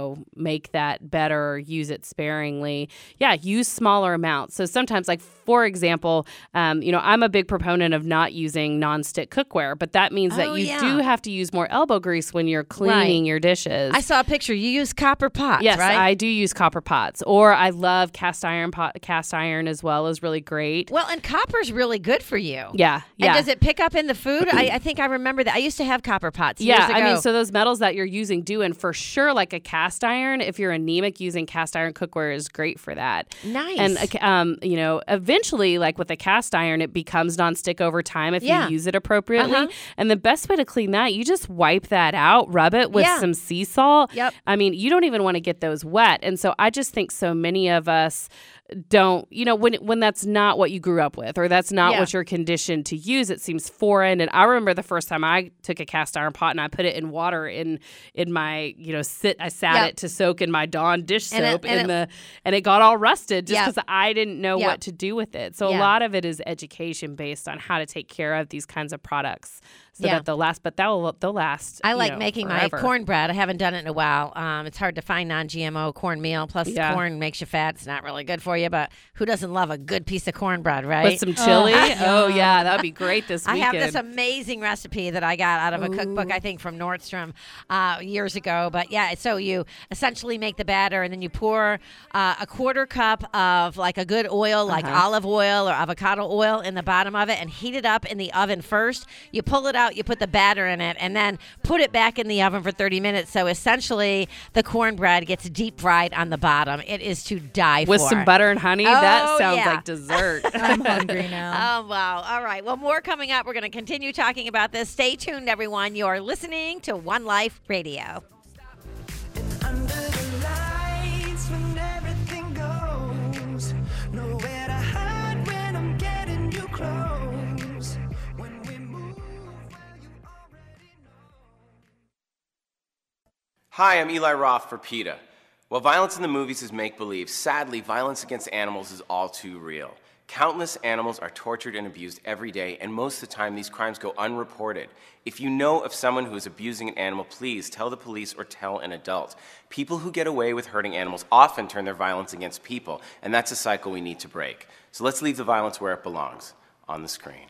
make that better, use it sparingly. Yeah, use smaller amounts. So sometimes, like, for example, I'm a big proponent of not using nonstick cookware, but that means that you do have to use more elbow grease when you're cleaning your dishes. I saw a picture. You use copper pots, yes, right? I do use copper pots, or I love cast iron. Cast iron as well is really great. Well, and copper's really good for you. Yeah. And does it pick up in the food? I think I remember that. I used to have copper pots years ago. I mean, so those metals that you're using do, and for sure, like a cast iron, if you're anemic, using cast iron cookware is great for that. Nice. And, eventually, like with a cast iron, it becomes nonstick over time if you use it appropriately. And the best way to clean that, you just wipe that out, rub it with some sea salt. Yep. I mean, you don't even want to get those wet. And so I just think so many of us don't, when that's not what you grew up with, or that's not what you're conditioned to use, it seems foreign. And I remember the first time I took a cast iron pot and I put it in water in my, I sat it to soak in my Dawn dish soap and it got all rusted just because I didn't know what to do with it. So a lot of it is education based on how to take care of these kinds of products so that they'll last, but they'll last. I like making forever. my cornbread. I haven't done it in a while. It's hard to find non-GMO cornmeal. Plus, corn makes you fat. It's not really good for you, but who doesn't love a good piece of cornbread, right? With some chili? Oh, yeah. That would be great this weekend. I have this amazing recipe that I got out of a cookbook, I think, from Nordstrom years ago. But, so you essentially make the batter, and then you pour a quarter cup of, like, a good oil, like olive oil or avocado oil in the bottom of it, and heat it up in the oven first. You pull it out, you put the batter in it, and then put it back in the oven for 30 minutes. So essentially, the cornbread gets deep fried on the bottom. It is to die for. With some butter and honey? That sounds like dessert. I'm hungry now. Oh, wow. All right. Well, more coming up. We're going to continue talking about this. Stay tuned, everyone. You're listening to One Life Radio. Under the lights when everything goes, nowhere to hide when I'm getting you close. When we move, well, you already know. Hi, I'm Eli Roth for PETA. While violence in the movies is make-believe, sadly, violence against animals is all too real. Countless animals are tortured and abused every day, and most of the time these crimes go unreported. If you know of someone who is abusing an animal, please tell the police or tell an adult. People who get away with hurting animals often turn their violence against people, and that's a cycle we need to break. So let's leave the violence where it belongs, on the screen.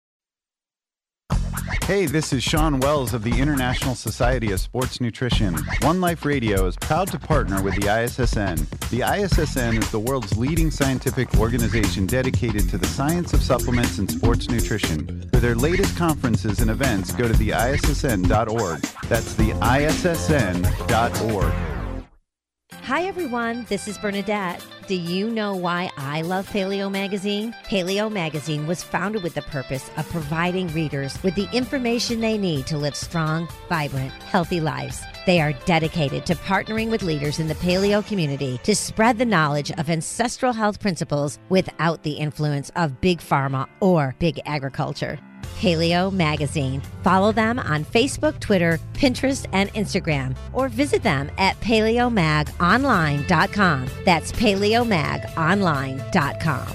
Hey, this is Sean Wells of the International Society of Sports Nutrition. One Life Radio is proud to partner with the ISSN. The ISSN is the world's leading scientific organization dedicated to the science of supplements and sports nutrition. For their latest conferences and events, go to the ISSN.org. That's the ISSN.org. Hi, everyone. This is Bernadette. Do you know why I love Paleo Magazine? Paleo Magazine was founded with the purpose of providing readers with the information they need to live strong, vibrant, healthy lives. They are dedicated to partnering with leaders in the paleo community to spread the knowledge of ancestral health principles without the influence of big pharma or big agriculture. Paleo Magazine. Follow them on Facebook, Twitter, Pinterest, and Instagram, or visit them at paleomagonline.com. That's paleomagonline.com.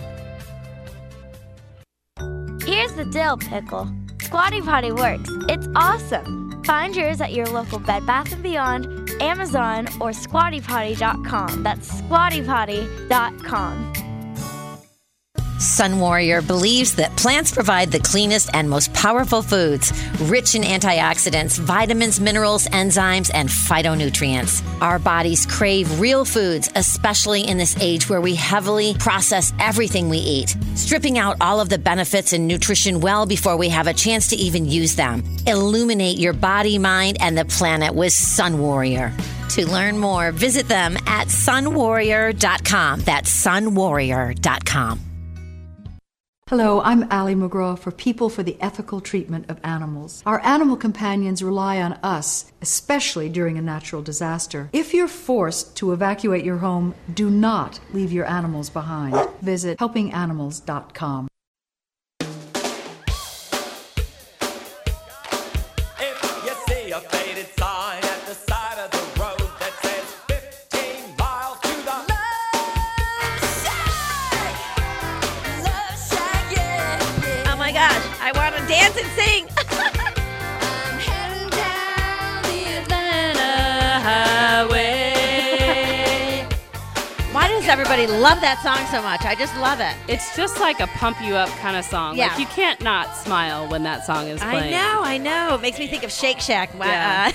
Here's the dill pickle. Squatty Potty works. It's awesome. Find yours at your local Bed Bath & Beyond, Amazon, or squattypotty.com. That's squattypotty.com. Sun Warrior believes that plants provide the cleanest and most powerful foods, rich in antioxidants, vitamins, minerals, enzymes, and phytonutrients. Our bodies crave real foods, especially in this age where we heavily process everything we eat, stripping out all of the benefits and nutrition well before we have a chance to even use them. Illuminate your body, mind, and the planet with Sun Warrior. To learn more, visit them at sunwarrior.com. That's sunwarrior.com. Hello, I'm Allie McGraw for People for the Ethical Treatment of Animals. Our animal companions rely on us, especially during a natural disaster. If you're forced to evacuate your home, do not leave your animals behind. Visit helpinganimals.com. Dance and sing. everybody love that song so much. I just love it. It's just like a pump you up kind of song. Yeah. Like you can't not smile when that song is playing. I know. It makes me think of Shake Shack. Yeah.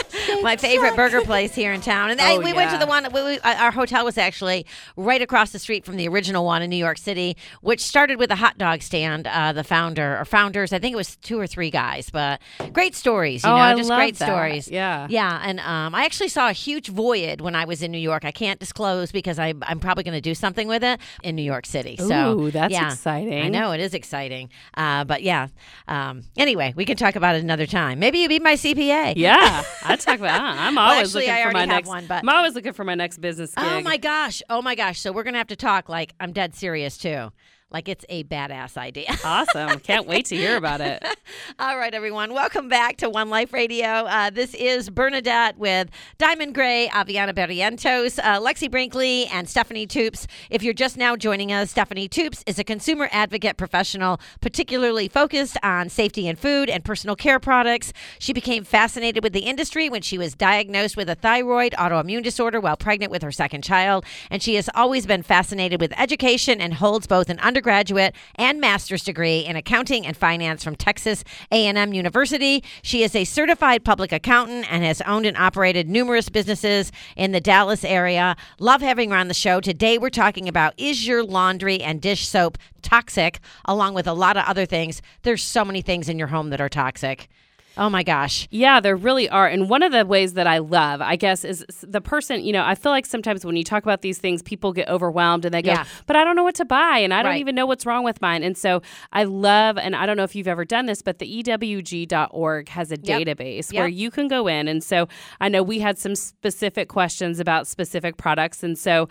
My favorite burger place here in town. And we went to the one, our hotel was actually right across the street from the original one in New York City, which started with a hot dog stand. The founders, I think it was 2 or 3 guys, but great stories, I just love great that. stories. Yeah. Yeah. And I actually saw a huge void when I was in New York. I can't disclose because I'm probably going to do something with it in New York City. So, Ooh, that's yeah. exciting. I know, it is exciting. But yeah. Anyway, we can talk about it another time. Maybe you be my CPA. Yeah. I'd talk about I'm always actually, looking I for my already have next one, but- I'm always looking for my next business gig. Oh my gosh. So we're going to have to talk like I'm dead serious too. Like it's a badass idea. Awesome. Can't wait to hear about it. All right, everyone. Welcome back to One Life Radio. This is Bernadette with Diamond Gray, Aviana Barrientos, Lexi Brinkley, and Stephanie Toops. If you're just now joining us, Stephanie Toops is a consumer advocate professional, particularly focused on safety in food and personal care products. She became fascinated with the industry when she was diagnosed with a thyroid autoimmune disorder while pregnant with her second child. And she has always been fascinated with education and holds both an undergraduate and master's degree in accounting and finance from Texas A&M University. She is a certified public accountant and has owned and operated numerous businesses in the Dallas area. Love having her on the show. Today we're talking about, is your laundry and dish soap toxic, along with a lot of other things. There's so many things in your home that are toxic. Oh my gosh. Yeah, there really are. And one of the ways that I love, I guess, is the person, I feel like sometimes when you talk about these things, people get overwhelmed and they go, but I don't know what to buy and I don't even know what's wrong with mine. And so I love, and I don't know if you've ever done this, but the EWG.org has a database where you can go in. And so I know we had some specific questions about specific products. And so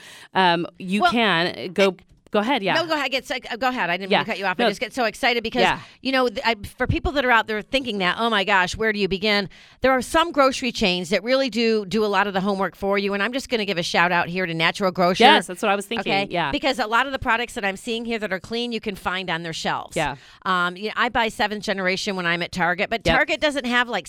you can go. Go ahead, yeah. No, go ahead. Go ahead. I didn't mean to cut you off. I just get so excited because, for people that are out there thinking that, oh my gosh, where do you begin? There are some grocery chains that really do a lot of the homework for you. And I'm just going to give a shout out here to Natural Grocer. Yes, that's what I was thinking. Okay? Yeah. Because a lot of the products that I'm seeing here that are clean, you can find on their shelves. Yeah. I buy 7th generation when I'm at Target, but Target doesn't have like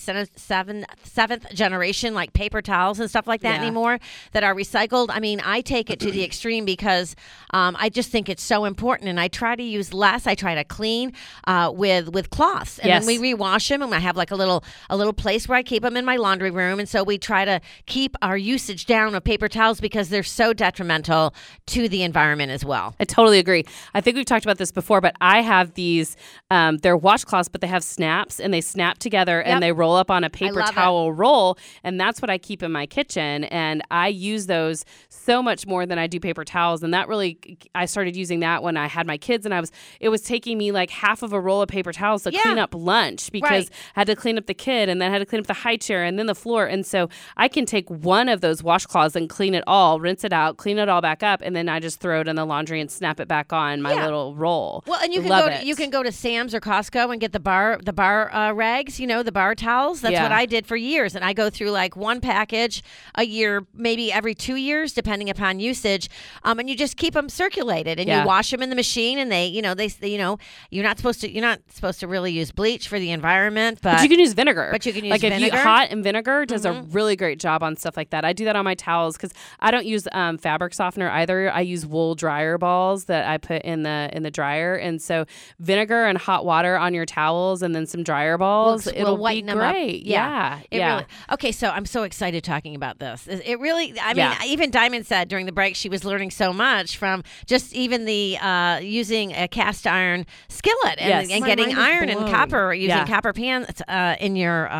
7th generation, like paper towels and stuff like that anymore that are recycled. I mean, I take it to the extreme because I just think it's so important, and I try to use less. I try to clean with cloths, and then we rewash them, and I have like a little place where I keep them in my laundry room. And so we try to keep our usage down of paper towels because they're so detrimental to the environment as well. I totally agree. I think we've talked about this before, but I have these, they're washcloths, but they have snaps, and they snap together and they roll up on a paper towel roll, and that's what I keep in my kitchen. And I use those so much more than I do paper towels, and that really, I started using that when I had my kids, and it was taking me like half of a roll of paper towels to clean up lunch because I had to clean up the kid, and then I had to clean up the high chair and then the floor. And so I can take one of those washcloths and clean it all, rinse it out, clean it all back up, and then I just throw it in the laundry and snap it back on my little roll. Well, and you can go to Sam's or Costco and get the bar rags, the bar towels. That's what I did for years, and I go through like one package a year, maybe every 2 years, depending upon usage. And you just keep them circulated, and you wash them in the machine, and they you're not supposed to really use bleach for the environment, but you can use vinegar. But you can use like vinegar. If you hot and vinegar does a really great job on stuff like that. I do that on my towels because I don't use fabric softener either. I use wool dryer balls that I put in the dryer, and so vinegar and hot water on your towels, and then some dryer balls. It'll whiten be them great. up. Yeah. Really, okay, so I'm so excited talking about this. It really, I mean, even Diamond said during the break she was learning so much from just even the using a cast iron skillet and getting iron and copper, using copper pans in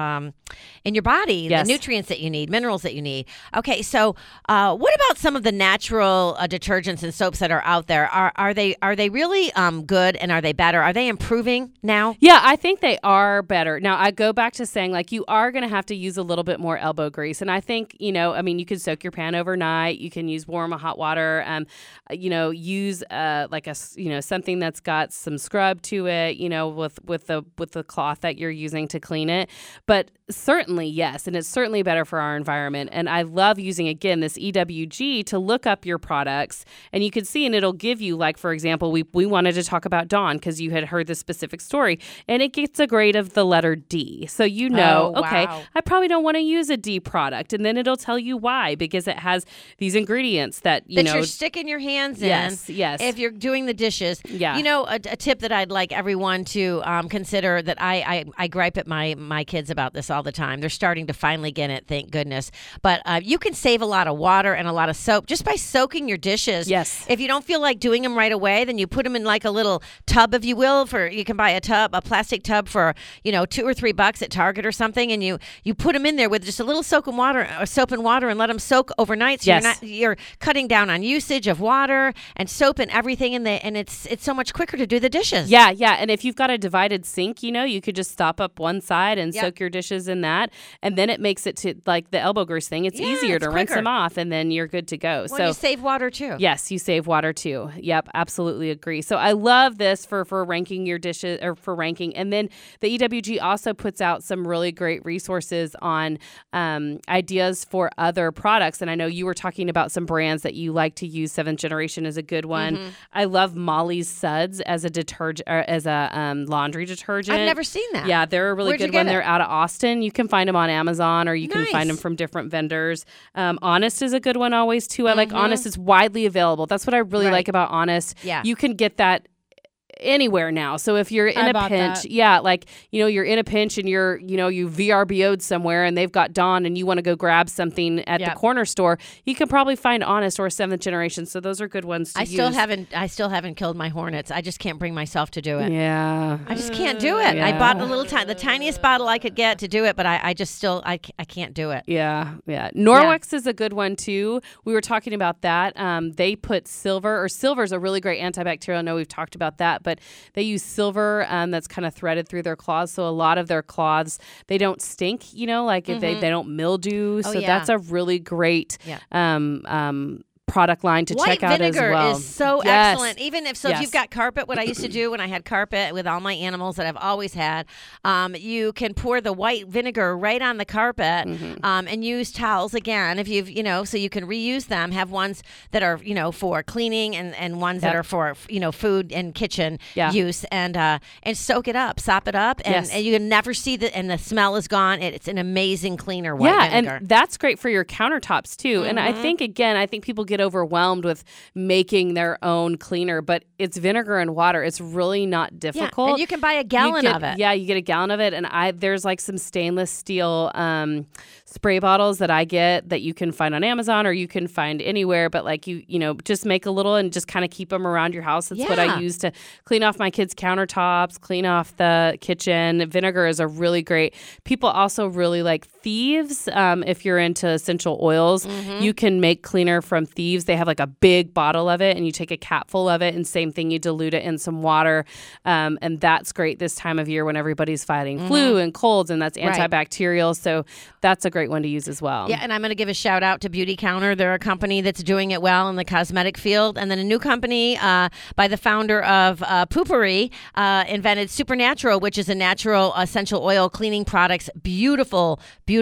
your body, the nutrients that you need, minerals that you need. Okay, so what about some of the natural detergents and soaps that are out there? Are they really good, and are they better? Are they improving now? Yeah, I think they are better. Now, I go back to saying, like, you are going to have to use a little bit more elbow grease. And I think, you can soak your pan overnight. You can use warm or hot water. use something that's got some scrub to it, with the cloth that you're using to clean it. But certainly, yes, and it's certainly better for our environment. And I love using, again, this EWG to look up your products, and you can see, and it'll give you, like, for example, we wanted to talk about Dawn because you had heard this specific story, and it gets a grade of the letter D. So okay, I probably don't want to use a D product, and then it'll tell you why, because it has these ingredients that you're sticking your hands in. Yes. If you're doing the dishes. Yeah. A tip that I'd like everyone to consider that I gripe at my kids about this all the time. They're starting to finally get it, thank goodness. But you can save a lot of water and a lot of soap just by soaking your dishes. Yes. If you don't feel like doing them right away, then you put them in like a little tub, if you will. You can buy a plastic tub for $2 or $3 at Target or something, and you put them in there with just a little soap and water, and let them soak overnight. So you're cutting down on usage of water and soap and everything, and it's so much quicker to do the dishes. Yeah. And if you've got a divided sink, you could just stop up one side and soak your dishes in that, and then it makes it to like the elbow grease thing. It's easier to rinse them off, and then you're good to go. Well, you save water too. Yes, you save water too. Yep, absolutely agree. So I love this for ranking your dishes, or for ranking. And then the EWG also puts out some really great resources on ideas for other products. And I know you were talking about some brands that you like to use. Seventh Generation is a good one. Mm-hmm. I love Molly's Suds as a detergent, or as a laundry detergent. I've never seen that. Yeah, they're a really good one. They're out of Austin. You can find them on Amazon, or you can find them from different vendors. Honest is a good one always too. I like Honest. Is widely available. That's what I really like about Honest. Yeah. You can get that anywhere now. So if you're in a pinch, you're in a pinch and you VRBO'd somewhere and they've got Dawn and you want to go grab something at the corner store, you can probably find Honest or Seventh Generation. So those are good ones to use. I still haven't killed my hornets. I just can't bring myself to do it. Yeah. I just can't do it. Yeah. I bought the tiniest bottle I could get to do it, but I can't do it. Yeah. Norwex is a good one too. We were talking about that. They put silver's a really great antibacterial. I know we've talked about that, but they use silver that's kind of threaded through their cloths. So a lot of their cloths, they don't stink, if they don't mildew. So that's a really great product line to check out as well. White vinegar is so excellent. Even if you've got carpet, what I used to do when I had carpet with all my animals that I've always had, you can pour the white vinegar right on the carpet and use towels again if you've, so you can reuse them. Have ones that are, for cleaning and ones that are for, food and kitchen use, and soak it up, sop it up, and you can never see and the smell is gone. It's an amazing cleaner, white vinegar. And that's great for your countertops too. And I think people get overwhelmed with making their own cleaner, but it's vinegar and water. It's really not difficult. And you can buy a gallon of it. Yeah, you get a gallon of it. And there's like some stainless steel spray bottles that I get that you can find on Amazon or you can find anywhere. But like just make a little and just kind of keep them around your house. That's what I use to clean off my kids' countertops, clean off the kitchen. Vinegar is a really great. People also really like Thieves. If you're into essential oils, you can make cleaner from Thieves. They have like a big bottle of it and you take a capful of it, and same thing, you dilute it in some water. And that's great this time of year when everybody's fighting flu and colds, and that's antibacterial. So that's a great one to use as well. Yeah, and I'm going to give a shout out to Beauty Counter. They're a company that's doing it well in the cosmetic field. And then a new company by the founder of Poopery invented Supernatural, which is a natural essential oil cleaning products. Beautiful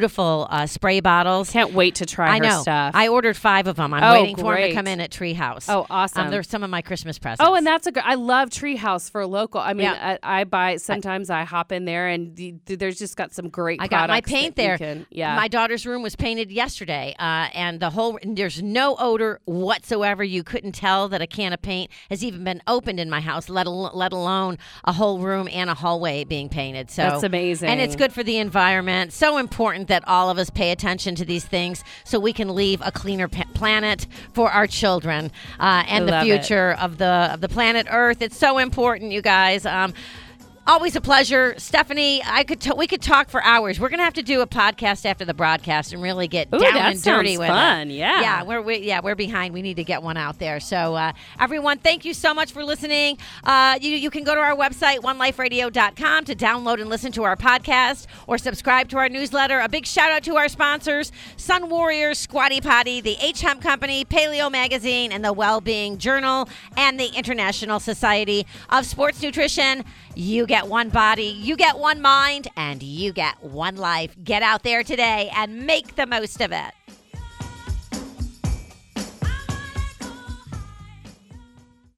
spray bottles. Can't wait to try her stuff. I ordered 5 of them. I'm waiting for them to come in at Treehouse. Oh, awesome. They're some of my Christmas presents. Oh, and that's I love Treehouse for local. I mean, I buy, sometimes I hop in there and there's just got some great products. I got my paint there. My daughter's room was painted yesterday, and there's no odor whatsoever. You couldn't tell that a can of paint has even been opened in my house, let alone a whole room and a hallway being painted. So that's amazing. And it's good for the environment. So important that all of us pay attention to these things so we can leave a cleaner planet for our children and the future of the planet Earth. It's so important, you guys. Always a pleasure, Stephanie. We could talk for hours. We're gonna have to do a podcast after the broadcast and really get down and dirty with fun. it. Yeah, we're behind. We need to get one out there. So everyone, thank you so much for listening. You can go to our website oneliferadio.com to download and listen to our podcast or subscribe to our newsletter. A big shout out to our sponsors: Sun Warriors, Squatty Potty, the H-Hemp Company, Paleo Magazine, and the Wellbeing Journal, and the International Society of Sports Nutrition. You get one body, you get one mind, and you get one life. Get out there today and make the most of it.